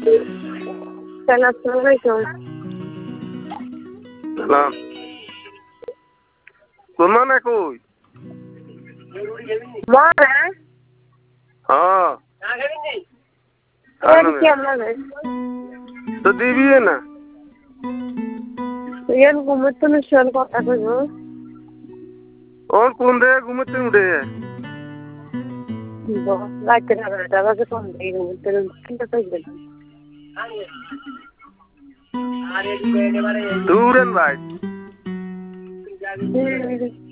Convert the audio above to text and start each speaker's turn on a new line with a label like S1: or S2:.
S1: আসসালামু আলাইকুম।
S2: সালাম। কোন মানে কই?
S1: মনে
S2: হ্যাঁ
S1: এর কেমন
S2: তো দিবি না
S1: এর ঘুমোতে মিশন কথা কইব
S2: ওর কোন রে ঘুমোতে উঠে
S1: রাতে না বাজে ফোন দিয়ে ঘুমোতে চিন্তা করবেন
S2: দূরেন ভাই